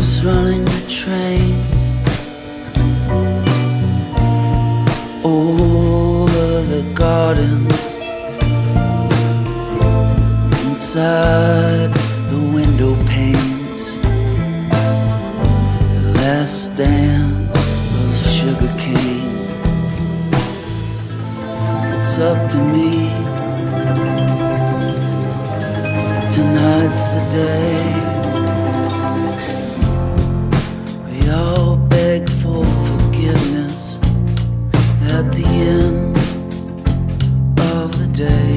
who's running the trains over the gardens, inside the window panes, the last stand of sugar cane. It's up to me, tonight's the day. We all beg for forgiveness at the end of the day.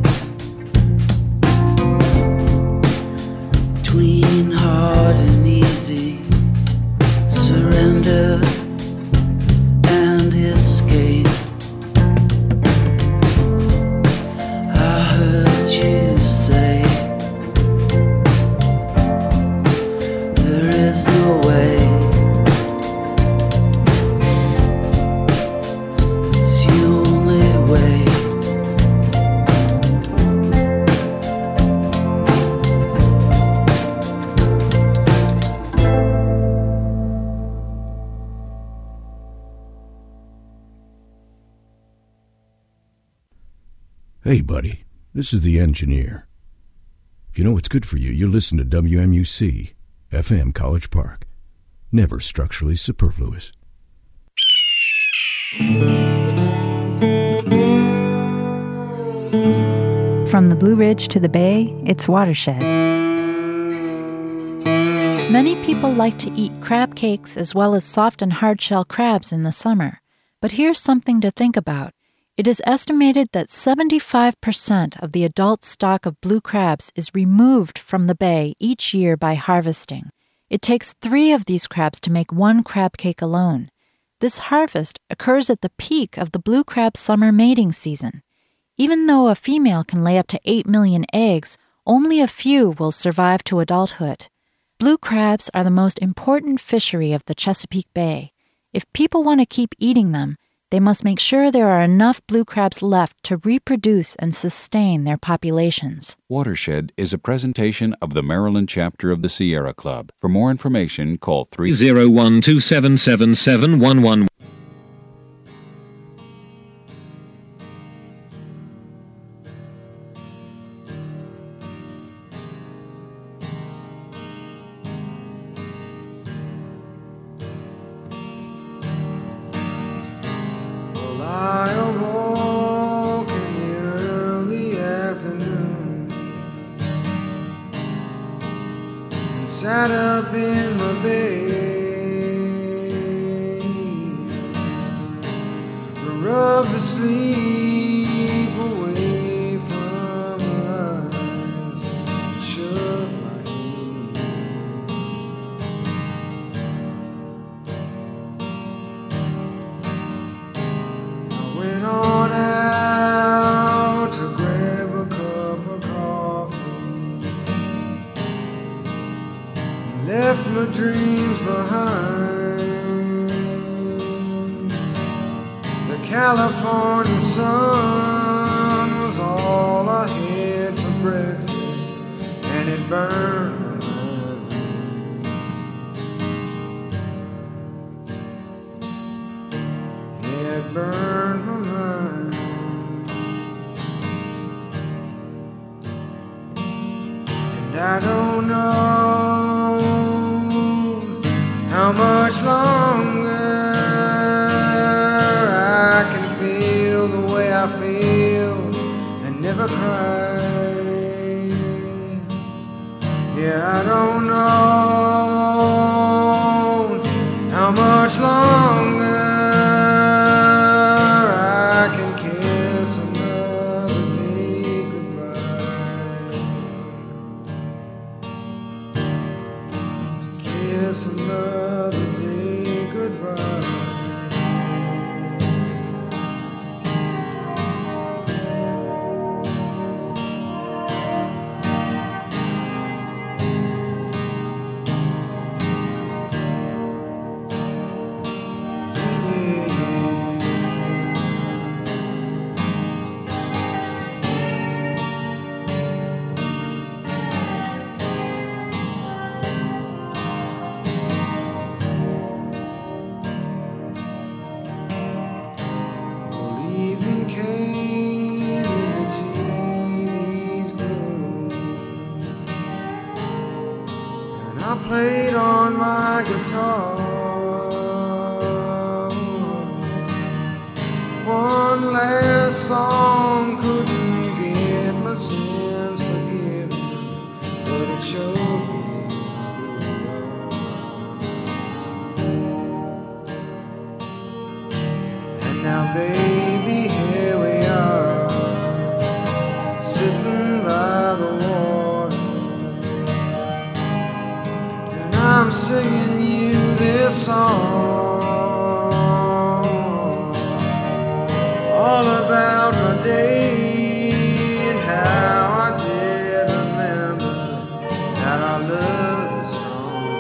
Between hard and easy, surrender and escape. I heard you say there is no way. It's the only way. Hey, buddy, this is the engineer. If you know what's good for you, you listen to WMUC, FM College Park. Never structurally superfluous. From the Blue Ridge to the Bay, it's Watershed. Many people like to eat crab cakes as well as soft and hard-shell crabs in the summer. But here's something to think about. It is estimated that 75% of the adult stock of blue crabs is removed from the bay each year by harvesting. It takes 3 of these crabs to make 1 crab cake alone. This harvest occurs at the peak of the blue crab summer mating season. Even though a female can lay up to 8 million eggs, only a few will survive to adulthood. Blue crabs are the most important fishery of the Chesapeake Bay. If people want to keep eating them, they must make sure there are enough blue crabs left to reproduce and sustain their populations. Watershed is a presentation of the Maryland chapter of the Sierra Club. For more information, call 301-277-7711. I awoke in the early afternoon and sat up in my bed to rub the sleep away from my eyes and shook my went on out to grab a cup of coffee, left my dreams behind. The California sun was all I had for breakfast, and it burned my mind. It burned my mind. And I don't know how much longer I can feel the way I feel and never cry. Yeah, I don't know how much longer I can kiss another day goodbye. Kiss another day goodbye. on my guitar. One last song couldn't get my sins forgiven, but it showed me the road. And now, baby, here we are, sitting by the water, and I'm singing you this song. All about my day and how I did remember that our love is strong.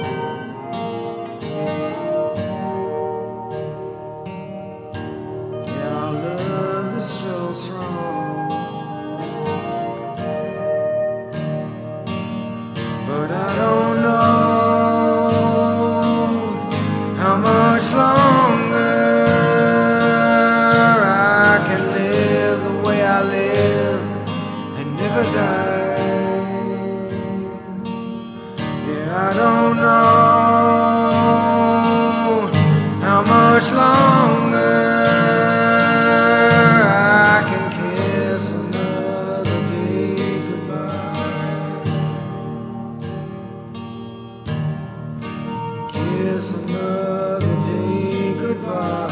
Yeah, our love is still strong. But I don't know how much longer I live and never die. Yeah, I don't know how much longer I can kiss another day goodbye. Kiss another day goodbye.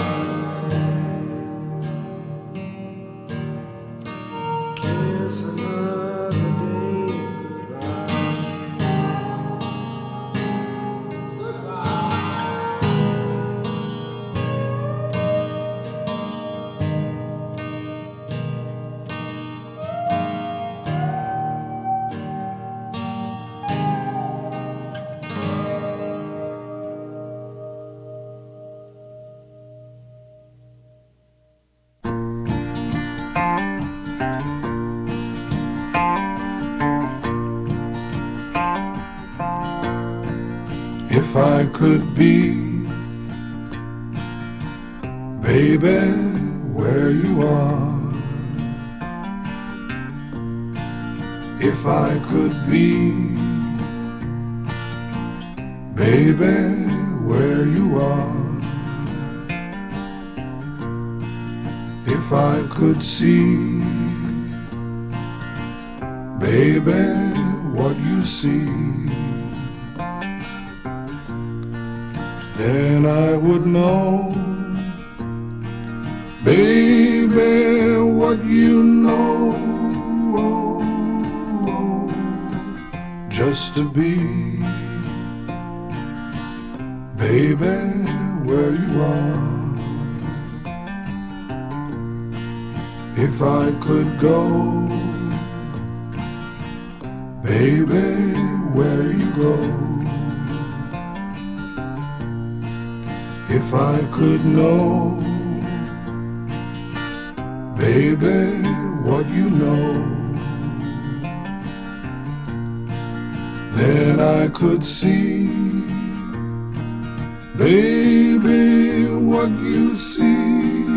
Kiss another day If I could be, baby, where you are. If I could be, baby, where you are. If I could see, baby, what you see, then I would know, baby, what you know, just to be, baby, where you are. If I could go, baby, where you go. If I could know, baby, what you know, then I could see, baby, what you see,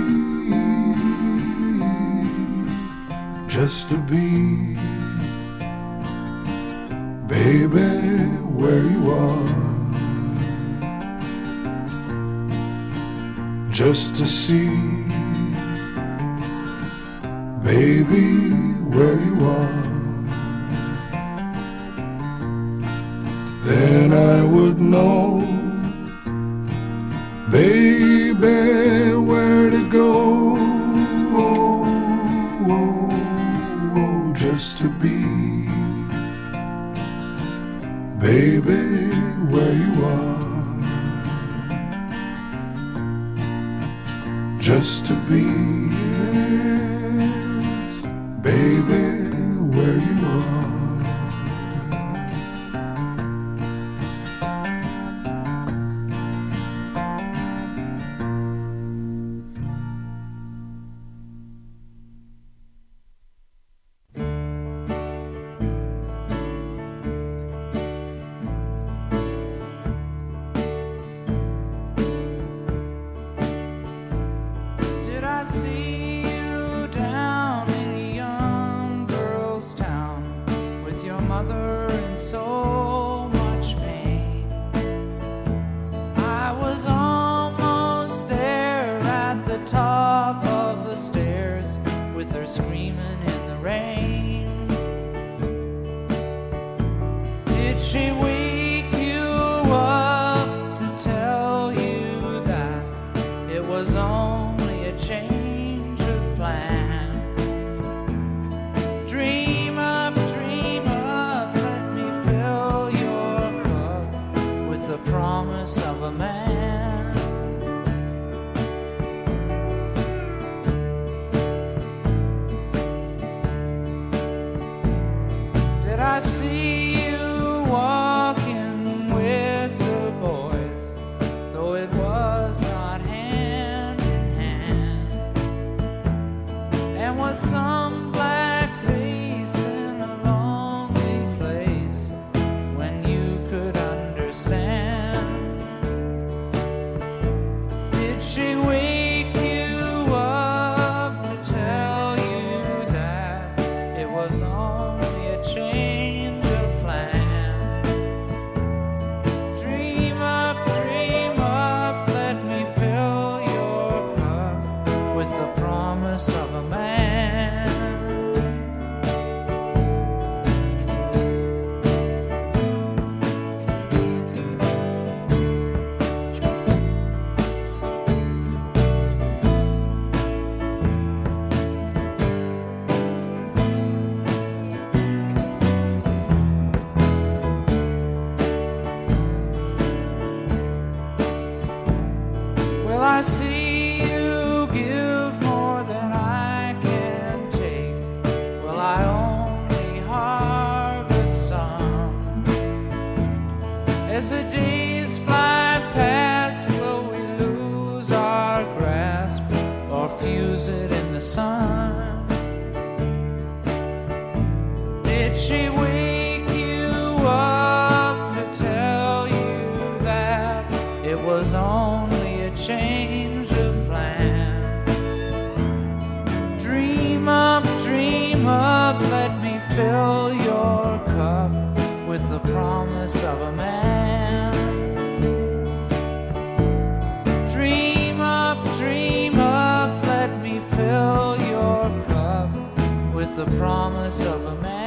just to be, baby, where you are. Just to see, baby, where you are. Then I would know, baby, where to go, just to be, baby, where you are. Just to be, baby, where you are. Did I see screaming in the rain. Did she wake you up to tell you that it was only a change of plan? Dream up, let me fill your cup with the promise of a man. I see you walking with the boys, though it was not hand in hand, and with some black face in a lonely place when you could understand. Did she wake you up to tell you that it was only a change? Of a man. Well, I see you give more than I can take. Well, I only harvest some. As the days fly past, will we lose our grasp or fuse it in the sun? Did she wake you up to tell you that it was only a change of plan? Dream up, let me fill your cup with the promise of a man. Dream up, let me fill your cup with the promise of a man.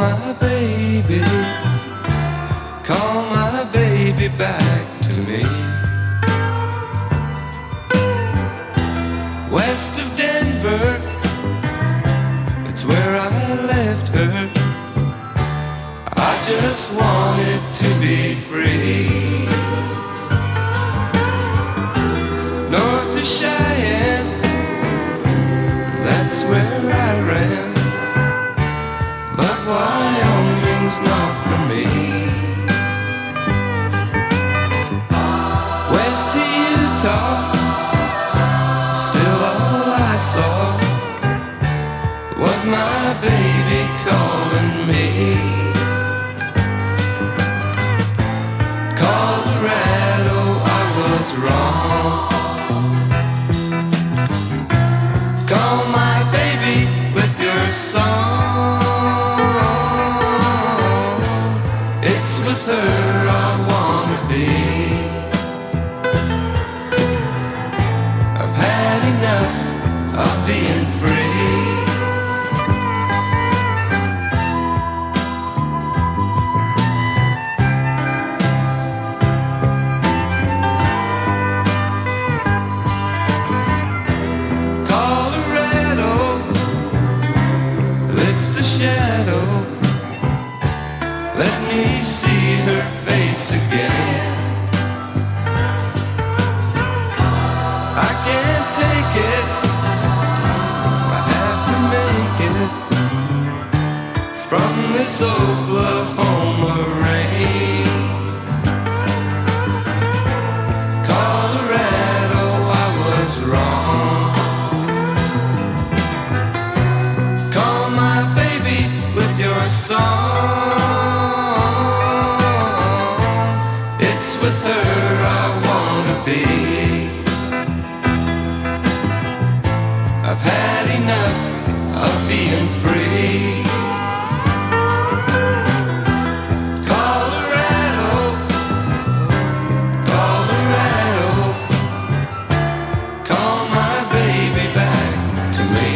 my baby, call my baby back to me. West of Denver, it's where I left her. I just wanted to be free. North to Cheyenne, that's where I ran. But Wyoming's not for me. West to Utah, still all I saw was my baby calling me. Colorado, I was wrong. Call my baby with your song. It's with her I wanna be. I've had enough of being free. Let me see her face again. I can't take it, I have to make it from this Oklahoma rain. Colorado, I was wrong. Call my baby with your song. With her I wanna be. I've had enough of being free. Colorado, Colorado, call my baby back to me.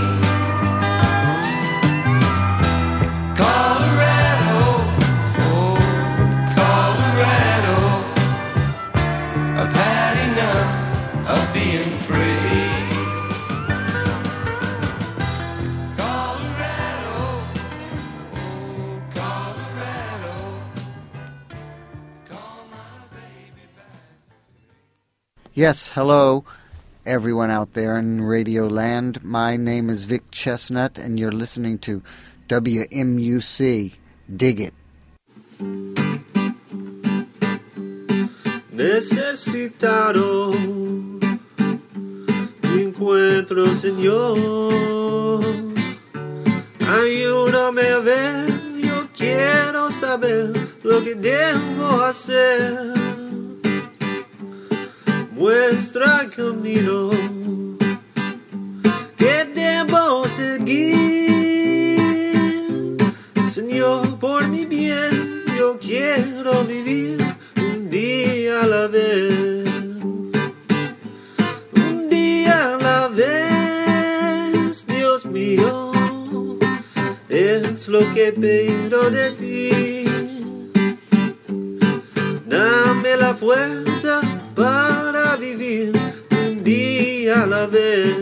Colorado, oh Colorado, I've had enough of being free. Colorado, oh Colorado, call my baby back. Yes, hello, everyone out there in Radio Land. My name is Vic Chestnut, and you're listening to WMUC. Dig it. Necesitaron mi encuentro, Señor. Ayúdame a ver, yo quiero saber lo que debo hacer. Muestra el camino que debo seguir. Señor, por mi bien, yo quiero vivir un día a la vez. Un día a la vez, Dios mío, es lo que pido de ti. Dame la fuerza para vivir un día a la vez.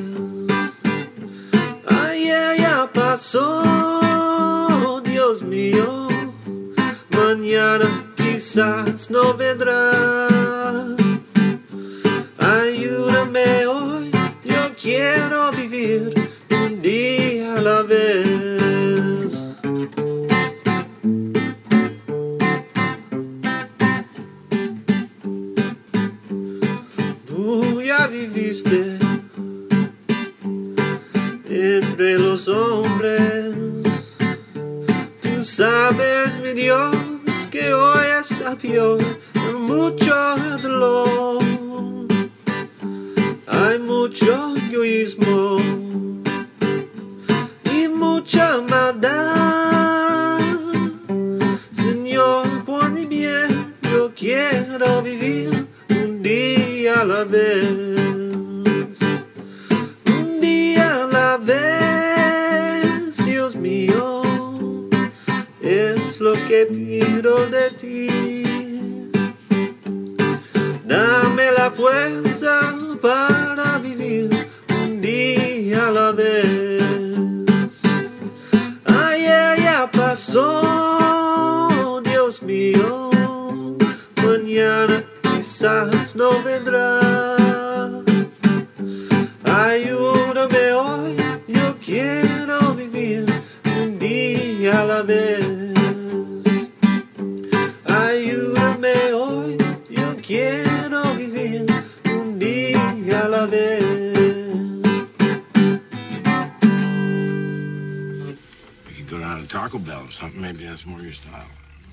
Ayer ya pasó, Dios mío, mañana quizás no vendrá. Ayúdame hoy, yo quiero vivir un día a la vez. Tú ya viviste entre los hombres. Tú sabes, mi Dios, que hoy está peor, mucho dolor. Hay mucho egoísmo y mucha maldad. Señor, por mi bien, yo quiero vivir un día a la vez. Un día a la vez, Dios mío, que pido de ti. Dame la fuerza para vivir un día a la vez. Ayer ya pasó, Dios mío, mañana quizás no vendrá. Ayúdame hoy, yo quiero vivir un día a la vez. Ayúdame hoy, yo quiero vivir un día a la vez. We could go down to Taco Bell or something. Maybe that's more your style.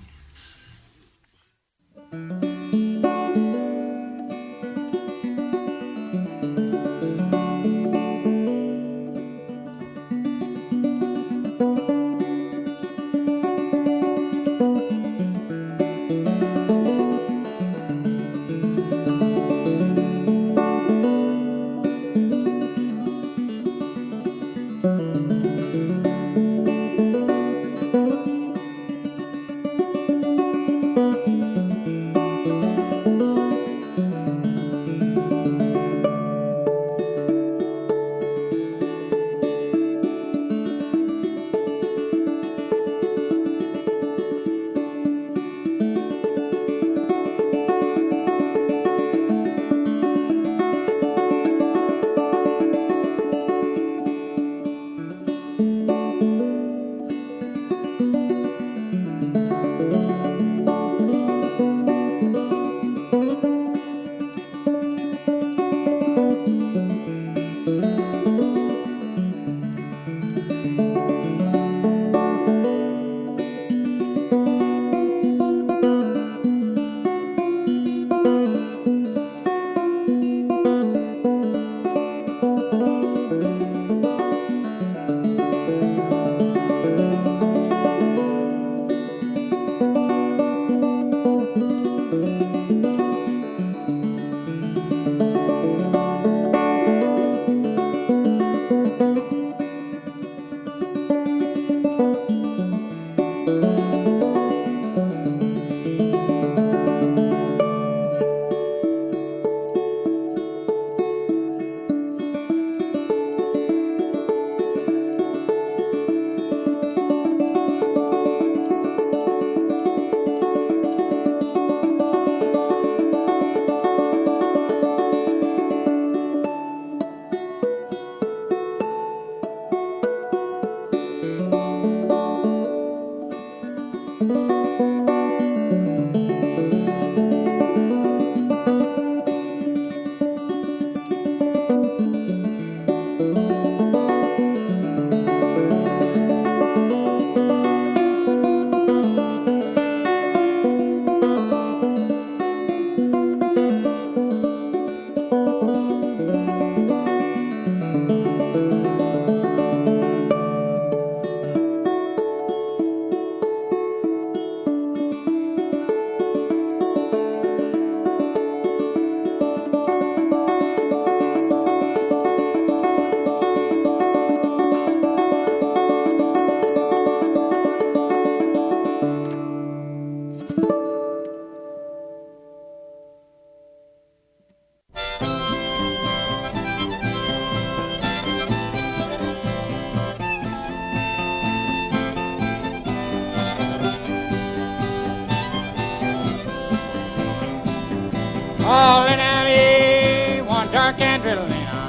All in alley, one dark and drizzling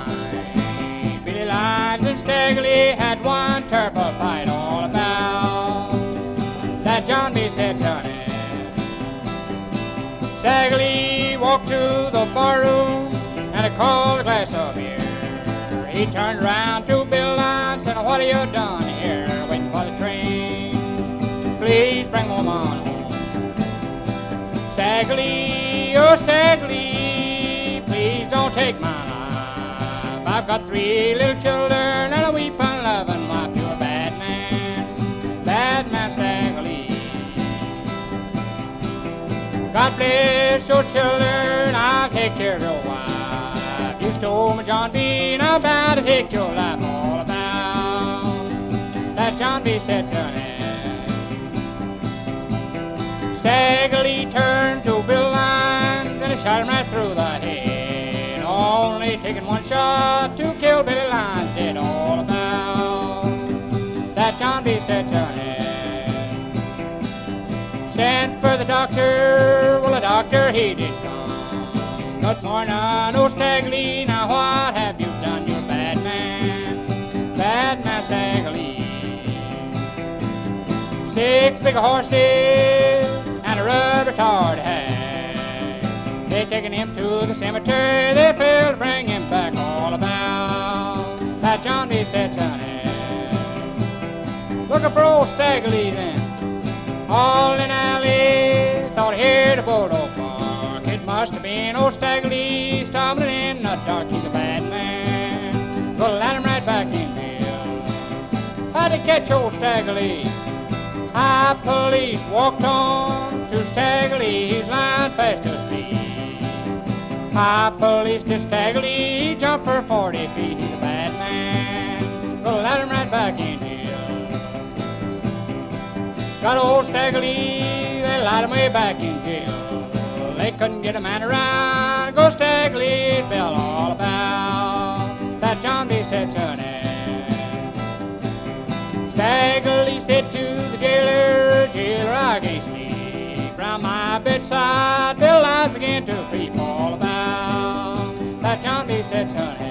night, Billy Lyons and Stegley had one terrible fight all about that John B. said, Johnny. Stegley walked to the barroom and he called a glass of beer. He turned around to Bill Lyons and said, what have you done here, waiting for the train? Please bring home on home. Stegley, oh Stegley, please don't take my life. I've got 3 little children and a weep and loving wife. You're a bad man Stegley. God bless your children, I'll take care of your wife. You stole my John B, and I'm bound to take your life. All about that John B. said, Johnny. taking one shot to kill Billy Lyons, dead all about. That John B. said, Johnny, sent for the doctor. Well, the doctor, he did come. Good morning, old Stagger Lee. Now what have you done? You're a bad man Stagger Lee. 6 big horses and a rubber tarred hat. They taking him to the cemetery. They failed to bring him back all about. That John B. said, Sonny, looking for old Stagger Lee then. All in alley, thought he heard a bulldog bark. It must have been old Stagger Lee stumbling in the dark. He's a bad man. Gonna let him right back in here. How'd they catch old Stagger Lee? High police walked on to Stagger Lee. He's lying fast asleep. High police to Stagger Lee. He jumped for 40 feet. He's a bad man. Gonna let him right back in here. Got old Stagger Lee, they lied him way back in jail. They couldn't get a man around. Go Stagger Lee's bell all about. That John B. said, Sonny. Stagger Lee said to the jailer, Jailer, I can't sleep. Round my bedside, Bill Lyons began to creep all about. That John B. said, Sonny.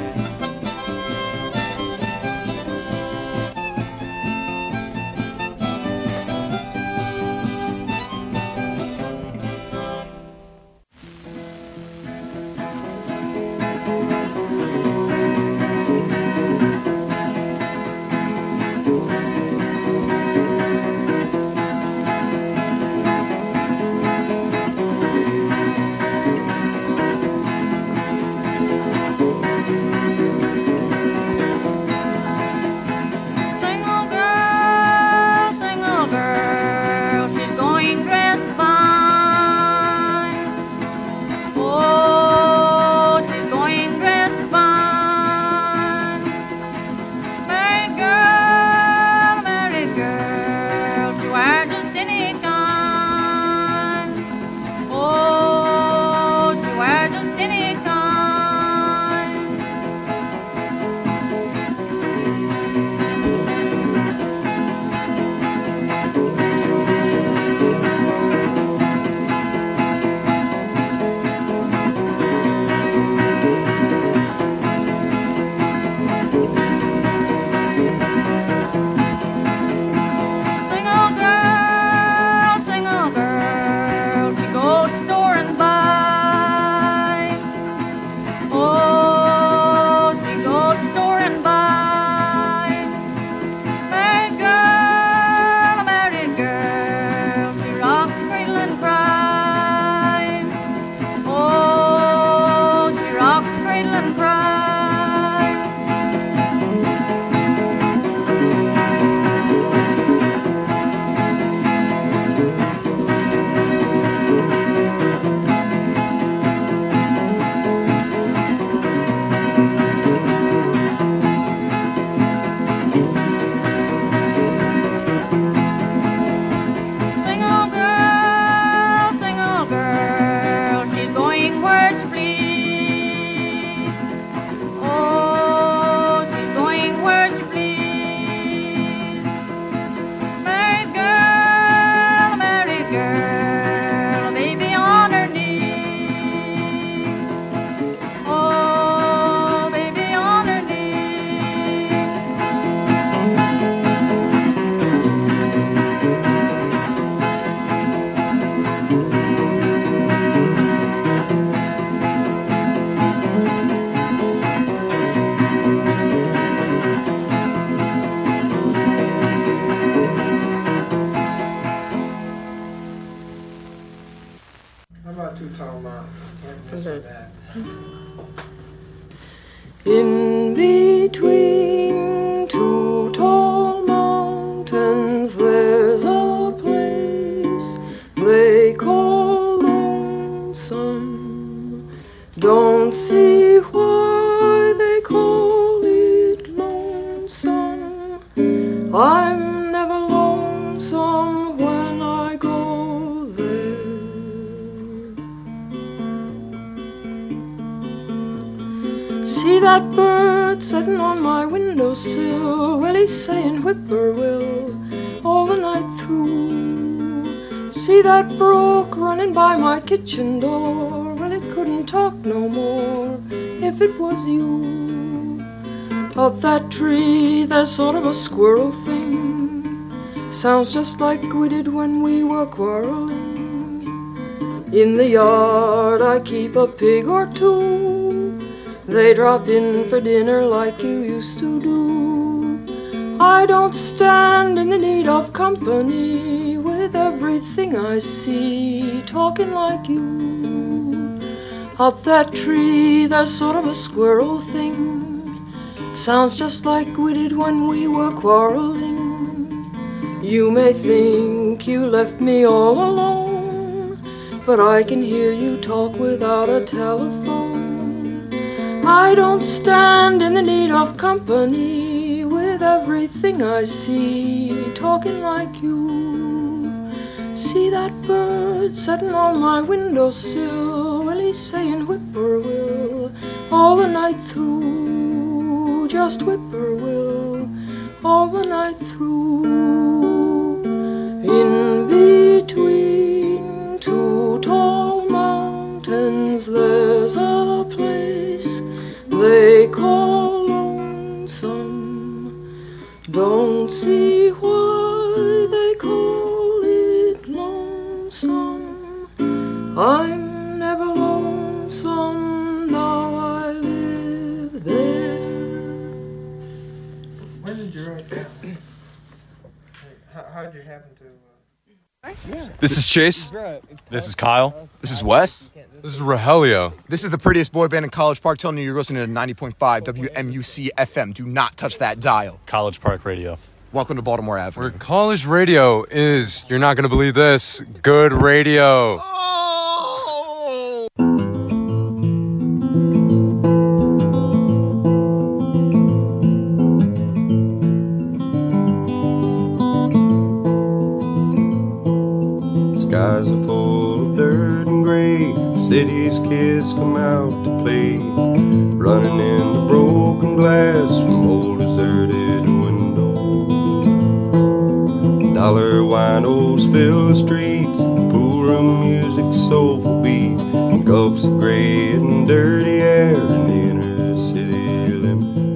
In between two tall mountains there's a place they call Lonesome. Don't see why they call it lonesome. I'm never lonesome when I go there. that bird sitting on my windowsill? Well, he's saying whippoorwill all the night through. See that brook running by my kitchen door? Well, it couldn't talk no more if it was you. Up that tree, there's sort of a squirrel thing. Sounds just like we did when we were quarreling. In the yard I keep a pig or two. They drop in for dinner like you used to do. I don't stand in the need of company, with everything I see talking like you. Up that tree there's sort of a squirrel thing. Sounds just like we did when we were quarreling. You may think you left me all alone, but I can hear you talk without a telephone. I don't stand in the need of company, with everything I see talking like you. See that bird sitting on my windowsill? Well, he's saying whippoorwill all the night through. Just whippoorwill all the night through. In between two tall mountains there's a place they call lonesome. Don't see why they call it lonesome. I'm never lonesome, now I live there. When did you write that? How did you happen to... This is Chase. This is Kyle. This is Wes. This is Rogelio. This is the prettiest boy band in College Park telling you you're listening to 90.5 WMUC FM. Do not touch that dial. College Park Radio. Welcome to Baltimore Avenue. Where college radio is, you're not going to believe this, good radio. Skies are full of dirt and gray. City's kids come out to play, running into broken glass from old deserted windows. Dollar winos fill the streets, the pool room music's soulful beat engulfs the gray and dirty air in the inner city limits.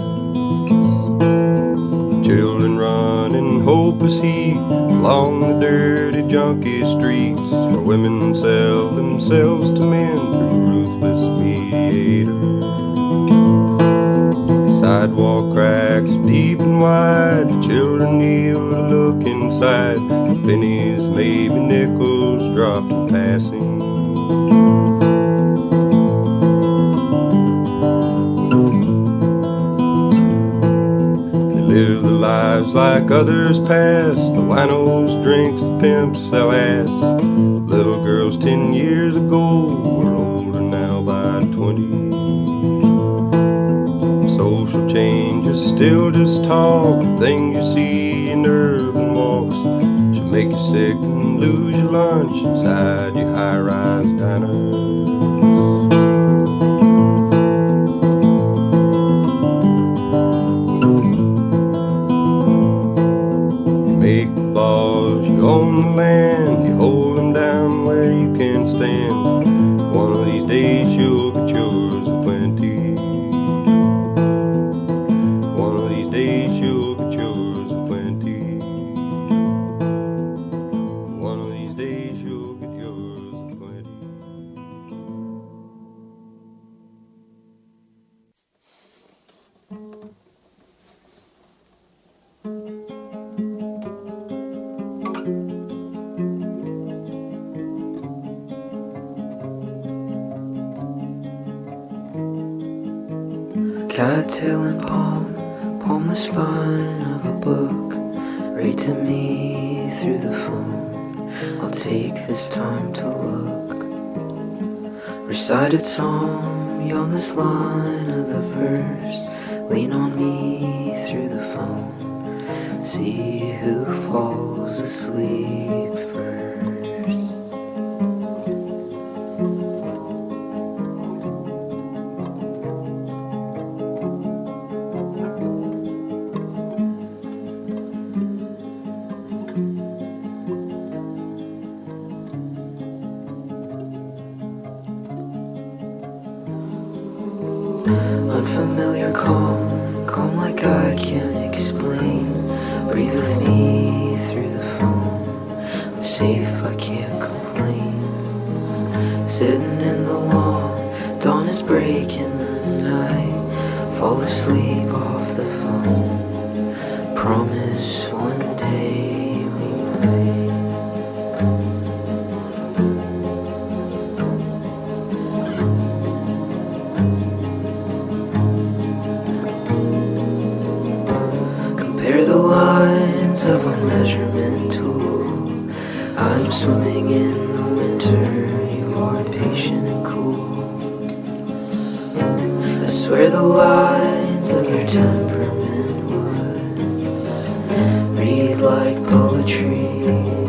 Children run in hopeless heat along the dirty junkie streets, where women sell themselves to men through ruthless mediators. Sidewalk cracks deep and wide, the children kneel to look inside. Pennies, maybe nickels, dropped in passing. Live the lives like others pass. The winos, drinks, the pimps sell ass. Little girls 10 years ago were older now by 20. Social change is still just talk. The thing you see in urban walks should make you sick and lose your lunch inside your high-rise diner. Laws, you own the land, you hold them down where you can stand. One of these days you'll get yours aplenty. One of these days you'll get yours aplenty. One of these days you'll get yours aplenty. Cattail and palm, palm the spine of a book. Read to me through the phone. I'll take this time to look. Recited psalm, yawn this line of the verse. Lean on me through the phone. See who falls asleep first. safe, I can't complain. Sitting in the lawn, dawn is breaking the night. Fall asleep off the phone. Promise one day we might. Compare the lines of a measurement tool. I'm swimming in the winter, you are patient and cool. I swear the lines of your temperament would read like poetry.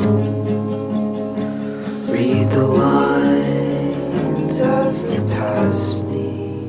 Read the lines as they pass me.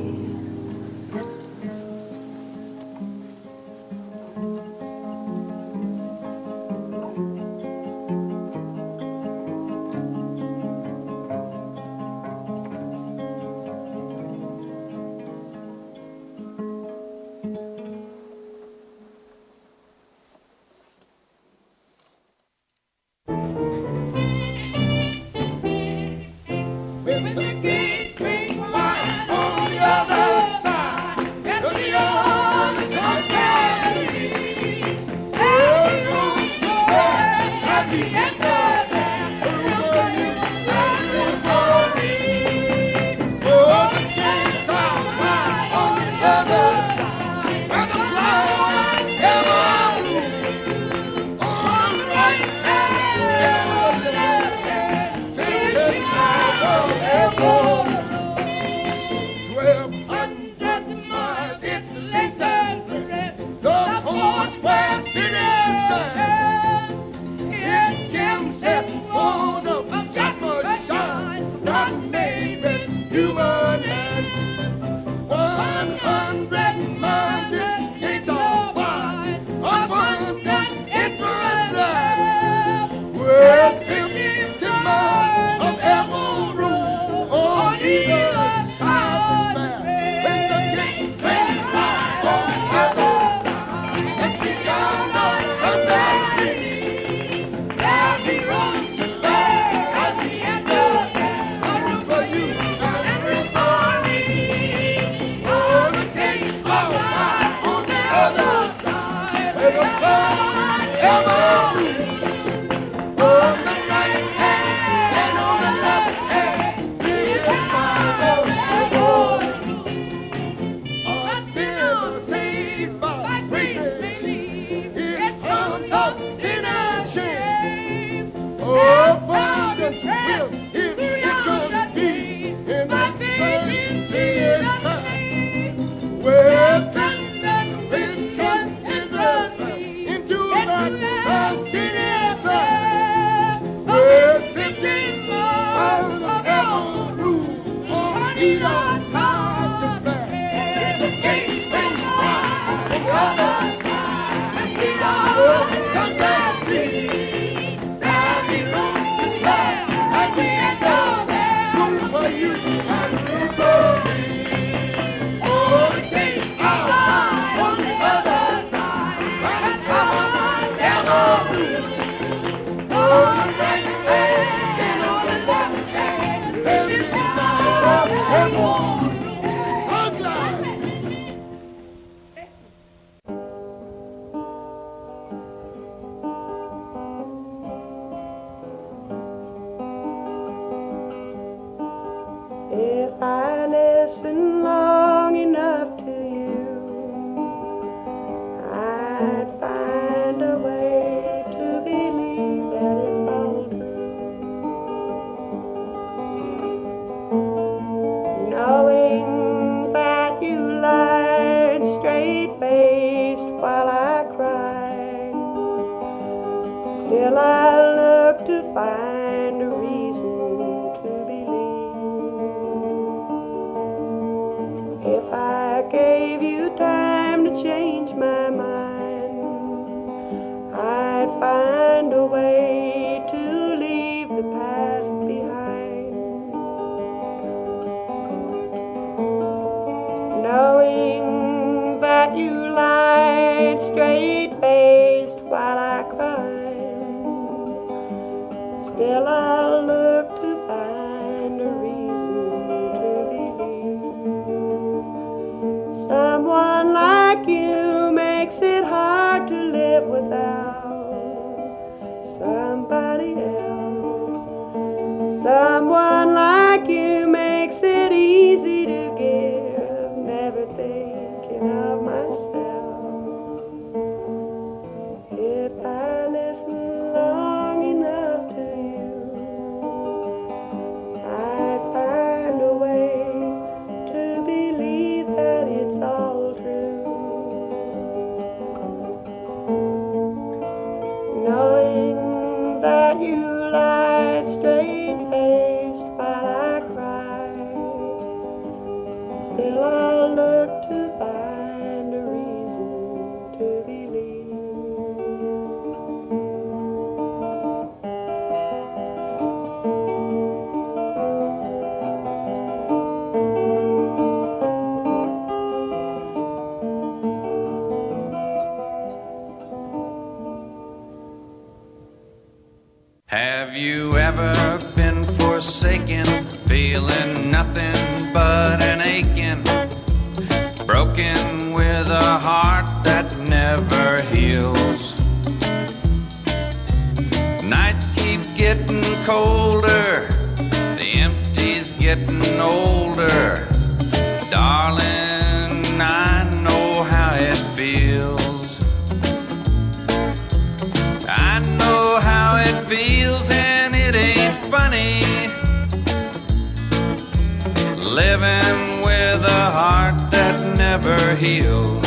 If I listen long enough to you, I'd find a way to believe that it's all true. Knowing that you lied straight-faced while I cried, still I look to find a reason to believe. If I gave you time to change my mind, I'd find a way to leave the past behind. Knowing that you lied straight-faced while I cried, Still I'll look to find a reason to believe. Someone like you makes it hard to live without somebody else. Someone like you makes it easy to give, never thinking of myself. If I listen long enough to you, I'd find a way to believe that it's all true. Knowing that you lied straight-faced while I cried, still I'll look to find a reason to believe. Have you ever been forsaken, feeling nothing but an aching, broken with a heart that never heals? Nights keep getting colder, the empty's getting older. Darling, I know how it feels. I know how it feels, and it ain't funny living with a heart that never heals.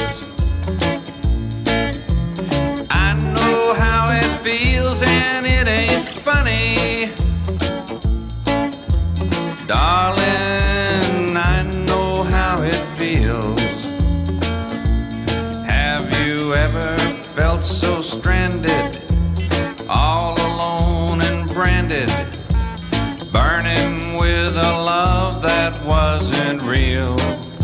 I know how it feels, and it ain't funny. Darling, I know how it feels. Have you ever felt so stranded, all alone and branded, burning with a love that wasn't real?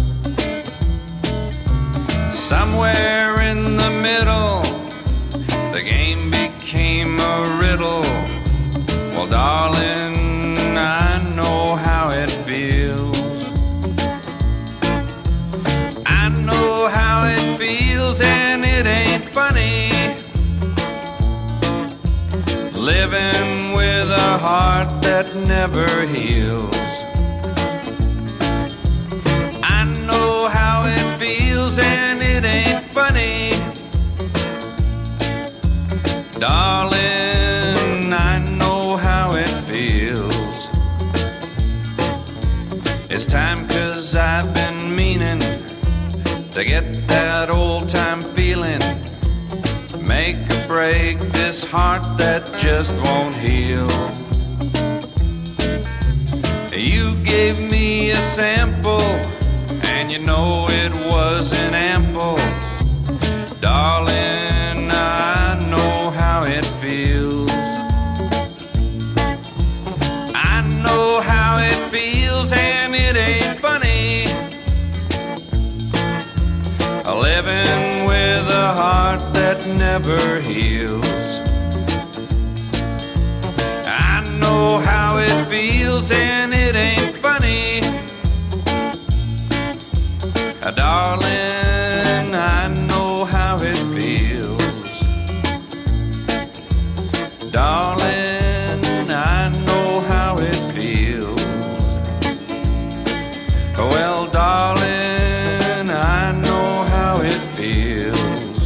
Somewhere in the middle, the game became a riddle. Well, darling, I know how it feels. I know how it feels, and it ain't funny living with a heart that never heals. I know how it feels, and it ain't funny. Darling, I know how it feels. It's time 'cause I've been meaning to get that old time feeling, make or break this heart that just won't heal. You gave me a sample, and you know it wasn't ample. Darling, I know how it feels. I know how it feels, and it ain't funny living with a heart that never heals. I know how it feels, and it ain't funny. Darling, I know how it feels. Darling, I know how it feels. Well, darling, I know how it feels.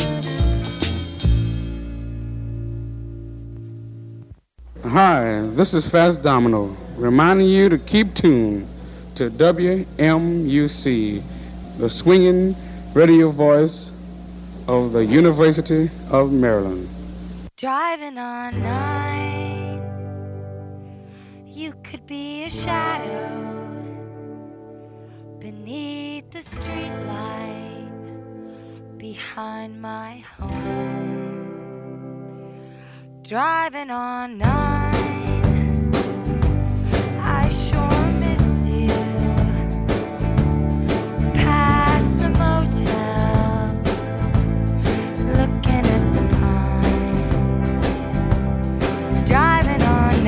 Hi, this is Fast Domino, reminding you to keep tuned to WMUC, the swinging radio voice of the University of Maryland. Driving on 9, you could be a shadow beneath the streetlight behind my home. Driving on 9, I sure miss you. Past the motel, looking at the pines. Driving on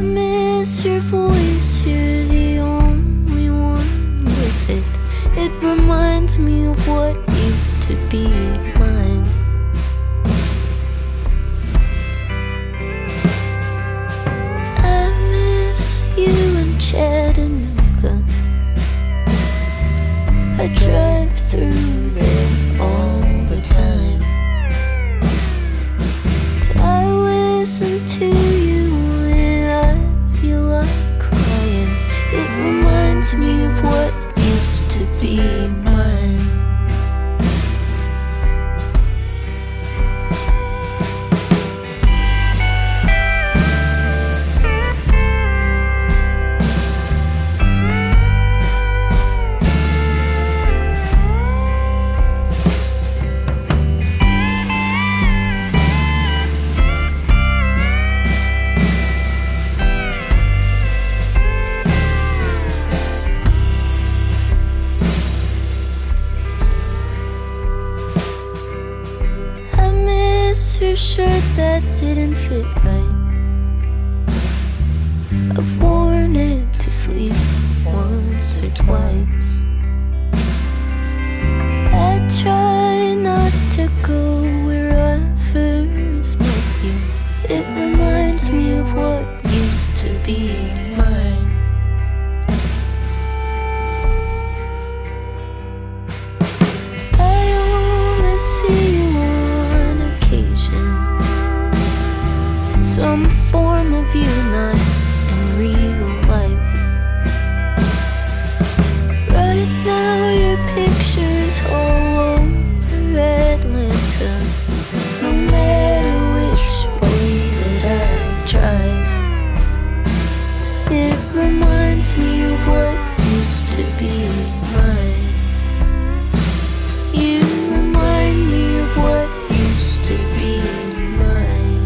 miss your voice, you're the only one with it. It reminds me of what used to be mine. I miss you in Chattanooga. I drive through there all the time. I listen to you and I feel like crying. It reminds me of what used to be mine. Her shirt that didn't fit right. I've worn it to sleep once or twice. I try not to go where I first met you. It reminds me of what used to be mine. I only see you on occasion, some form of you, not in real life. Right now your picture's all over Atlanta. No matter which way that I drive, it reminds me of what used to be mine. You remind me of what used to be mine.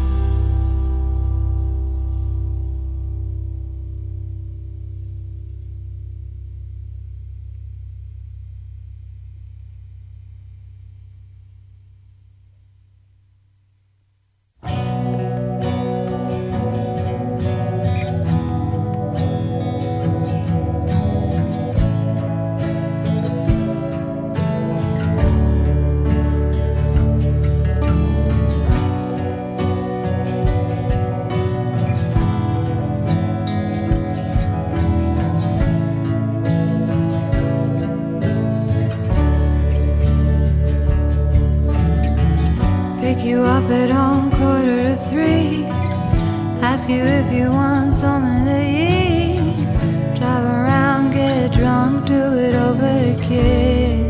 Pick you up at home 2:45. Ask you if you want something to eat. Drive around, get drunk, do it over again.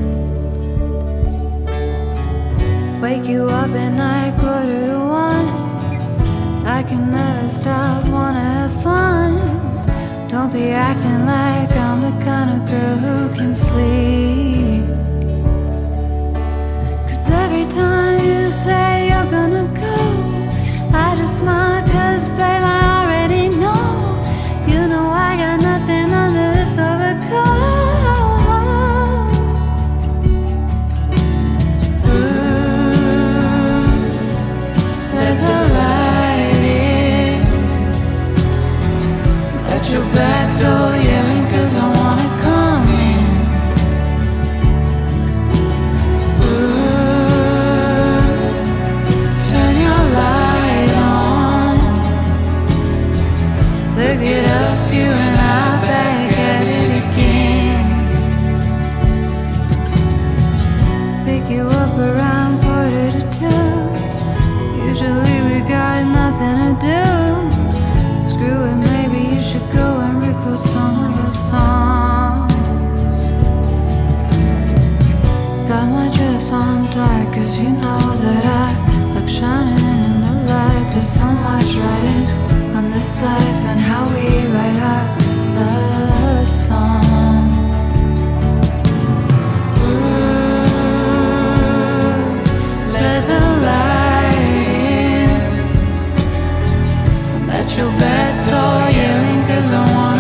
Wake you up at night 1:45. I can never stop, wanna have fun. Don't be acting like I'm the kind of girl who can sleep. 'Cause every time you say you're gonna go, I just smile 'cause babe I already know. You know I got nothing under this overcoat. Ooh, let the light in. Let your back door yelling 'cause I wanna come in. Look at us, you and I, back at it again. Pick you up around 1:45. Usually we got nothing to do. Screw it, maybe you should go and record some of the songs. Got my dress on tight 'cause you know that I like shining in the light. There's so much writing on this life and how we write our love song. Ooh, let the light in. Let your back door yelling 'cause I want